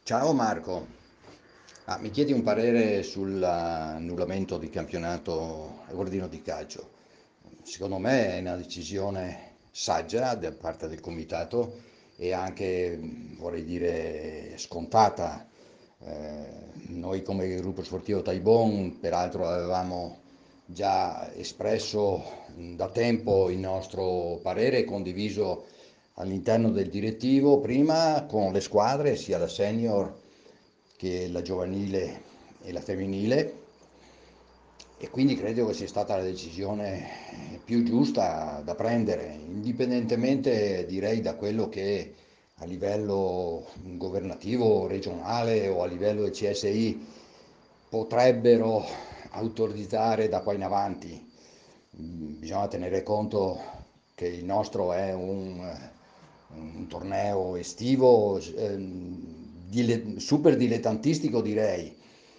Ciao Marco. Mi chiedi un parere sull'annullamento di campionato Gordino di calcio. Secondo me è una decisione saggia da parte del comitato e anche, vorrei dire, scontata. Noi come gruppo sportivo Taibon, peraltro, avevamo già espresso da tempo il nostro parere condiviso all'interno del direttivo, prima con le squadre, sia la senior che la giovanile e la femminile, e quindi credo che sia stata la decisione più giusta da prendere, indipendentemente direi da quello che a livello governativo, regionale o a livello del CSI potrebbero autorizzare da qua in avanti. Bisogna tenere conto che il nostro è un torneo estivo, super dilettantistico direi.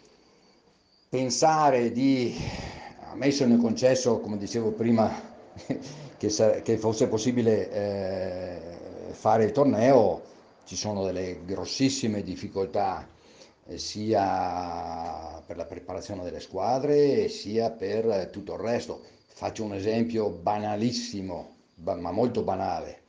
Pensare di, a me sono concesso, come dicevo prima, che fosse possibile fare il torneo, ci sono delle grossissime difficoltà sia per la preparazione delle squadre sia per tutto il resto. Faccio un esempio banalissimo, ma molto banale.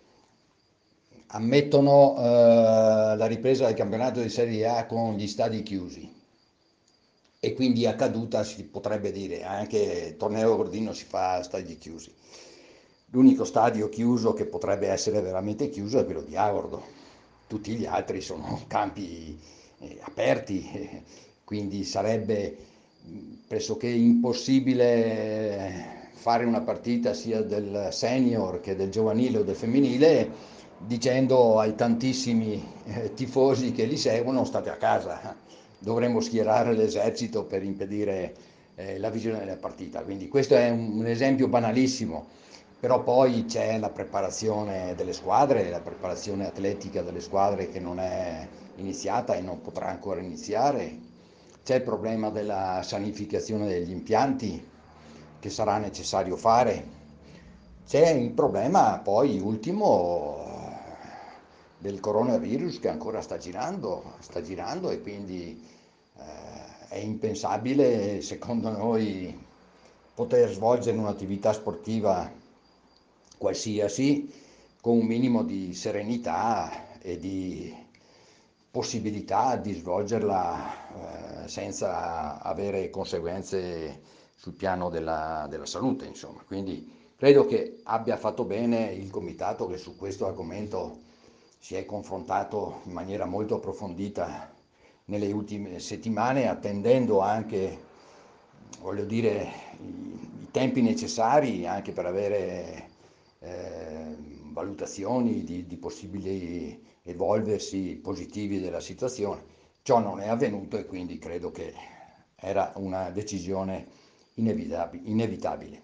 Ammettono la ripresa del campionato di Serie A con gli stadi chiusi e quindi a caduta si potrebbe dire anche il torneo Gordino si fa a stadi chiusi. L'unico stadio chiuso che potrebbe essere veramente chiuso è quello di Agordo, tutti gli altri sono campi aperti, quindi sarebbe pressoché impossibile fare una partita sia del senior che del giovanile o del femminile dicendo ai tantissimi tifosi che li seguono state a casa, dovremmo schierare l'esercito per impedire la visione della partita. Quindi questo è un esempio banalissimo, però poi c'è la preparazione delle squadre, la preparazione atletica delle squadre che non è iniziata e non potrà ancora iniziare. C'è il problema della sanificazione degli impianti che sarà necessario fare. C'è il problema poi ultimo del coronavirus che ancora sta girando e quindi è impensabile, secondo noi, poter svolgere un'attività sportiva qualsiasi con un minimo di serenità e di possibilità di svolgerla senza avere conseguenze sul piano della salute, insomma. Quindi credo che abbia fatto bene il comitato che su questo argomento si è confrontato in maniera molto approfondita nelle ultime settimane, attendendo anche, voglio dire, i tempi necessari anche per avere valutazioni di possibili evolversi positivi della situazione. Ciò non è avvenuto e quindi credo che era una decisione inevitabile.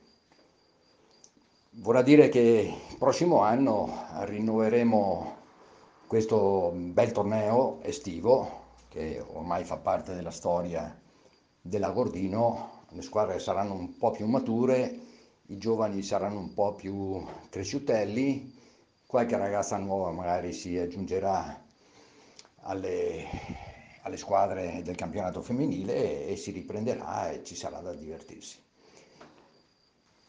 Vorrà dire che il prossimo anno rinnoveremo questo bel torneo estivo che ormai fa parte della storia della Gordino. Le squadre saranno un po' più mature, i giovani saranno un po' più cresciutelli, qualche ragazza nuova magari si aggiungerà alle, alle squadre del campionato femminile e si riprenderà e ci sarà da divertirsi.